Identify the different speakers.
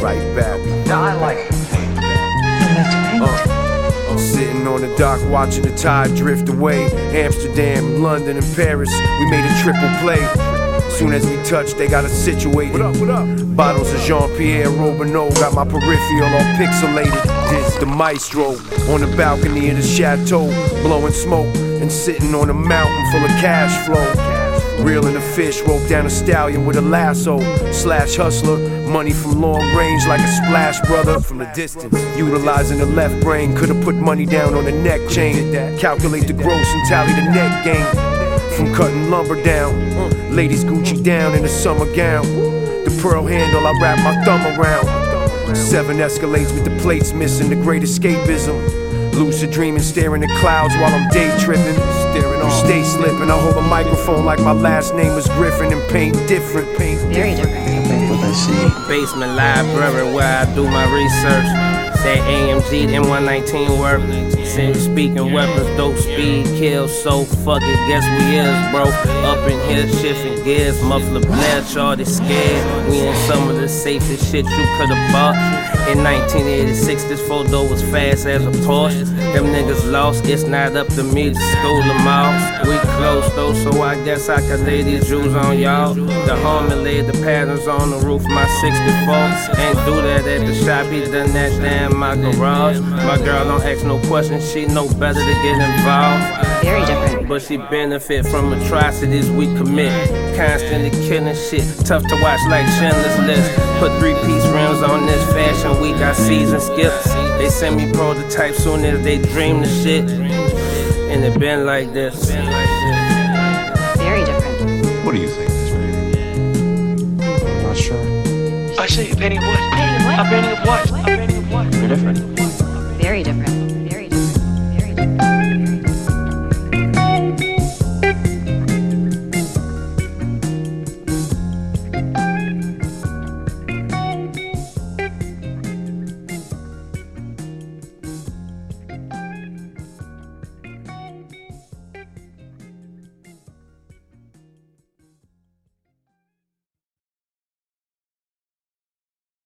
Speaker 1: right back.
Speaker 2: Now I like to paint.
Speaker 1: Sitting on the dock watching the tide drift away. Amsterdam, London, and Paris, we made a triple play. Soon as we touched, they got us situated. What up, what up? Bottles of Jean-Pierre Robinot got my peripheral all pixelated. This the maestro on the balcony of the chateau, blowing smoke and sitting on a mountain full of cash flow. Reeling a fish, rope down a stallion with a lasso. Slash hustler, money from long range like a splash brother from the distance. Utilizing the left brain, could've put money down on the neck chain. Calculate the gross and tally the net gain. From cutting lumber down, ladies Gucci down in a summer gown. The pearl handle, I wrap my thumb around. 7 Escalades with the plates missing, the great escapism. Lucid dreaming, staring at clouds while I'm day tripping. You stay slipping, I hold a microphone like my last name was Griffin and paint different.
Speaker 3: Very different.
Speaker 4: Basement library where I do my research. That AMG, the M119 work. Since speaking weapons, dope speed, kill, so fuck it, guess we is, bro. Up in here, shifting gears, muffler blare, shorty scared. We in some of the safest shit you could've bought. In 1986, this photo was fast as a Porsche. Them niggas lost, it's not up to me to school them all. We close though, so I guess I could lay these jewels on y'all. The homie laid the patterns on the roof, my 64. Ain't do that at the shop, he done that damn my garage. My girl don't ask no questions, she know better to get involved.
Speaker 3: Very different.
Speaker 4: But she benefit from atrocities we commit. Constantly killing shit, tough to watch like Schindler's List. Put 3-piece rims on this fashion week, I season skips. They send me prototypes soon as they dream the shit. And it been like this.
Speaker 3: Very different.
Speaker 5: What do you think, Miss Penny?
Speaker 6: I'm not sure.
Speaker 2: I say a penny of what?
Speaker 3: Penny of what?
Speaker 2: A penny of what? A penny of what?
Speaker 6: You're different.
Speaker 3: Very different.